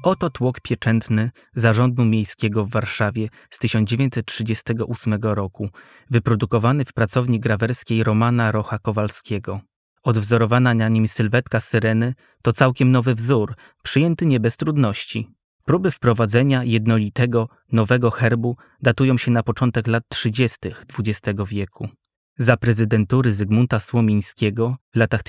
Oto tłok pieczętny Zarządu Miejskiego w Warszawie z 1938 roku, wyprodukowany w pracowni grawerskiej Romana Rocha-Kowalskiego. Odwzorowana na nim sylwetka syreny to całkiem nowy wzór, przyjęty nie bez trudności. Próby wprowadzenia jednolitego, nowego herbu datują się na początek lat 30. XX wieku. Za prezydentury Zygmunta Słomińskiego w latach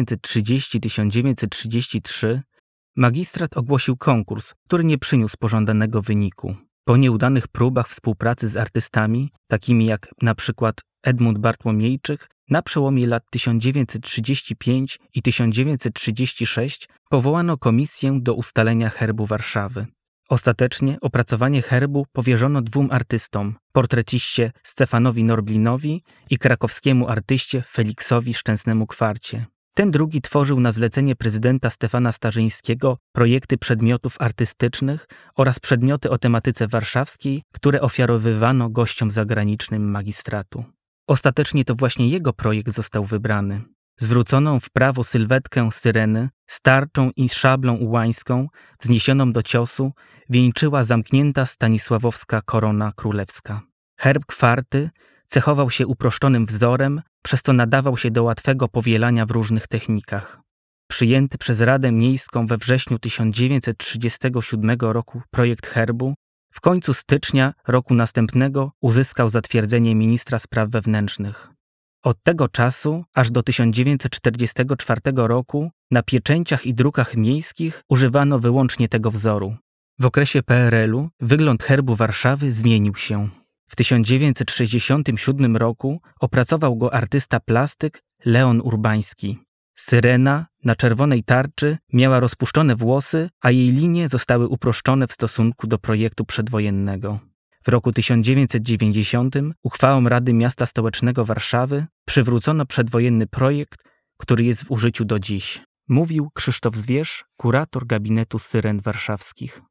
1930–1933 magistrat ogłosił konkurs, który nie przyniósł pożądanego wyniku. Po nieudanych próbach współpracy z artystami, takimi jak na przykład Edmund Bartłomiejczyk, na przełomie lat 1935 i 1936 powołano komisję do ustalenia herbu Warszawy. Ostatecznie opracowanie herbu powierzono dwóm artystom, portreciście Stefanowi Norblinowi i krakowskiemu artyście Feliksowi Szczęsnemu-Kwarcie. Ten drugi tworzył na zlecenie prezydenta Stefana Starzyńskiego projekty przedmiotów artystycznych oraz przedmioty o tematyce warszawskiej, które ofiarowywano gościom zagranicznym magistratu. Ostatecznie to właśnie jego projekt został wybrany. Zwróconą w prawo sylwetkę syreny z tarczą i szablą ułańską, wzniesioną do ciosu, wieńczyła zamknięta stanisławowska korona królewska. Herb kwarty cechował się uproszczonym wzorem, przez co nadawał się do łatwego powielania w różnych technikach. Przyjęty przez Radę Miejską we wrześniu 1937 roku projekt herbu w końcu stycznia roku następnego uzyskał zatwierdzenie ministra spraw wewnętrznych. Od tego czasu aż do 1944 roku na pieczęciach i drukach miejskich używano wyłącznie tego wzoru. W okresie PRL-u wygląd herbu Warszawy zmienił się. W 1967 roku opracował go artysta-plastyk Leon Urbański. Syrena na czerwonej tarczy miała rozpuszczone włosy, a jej linie zostały uproszczone w stosunku do projektu przedwojennego. W roku 1990 uchwałą Rady Miasta Stołecznego Warszawy przywrócono przedwojenny projekt, który jest w użyciu do dziś. Mówił Krzysztof Zwierz, kurator gabinetu syren warszawskich.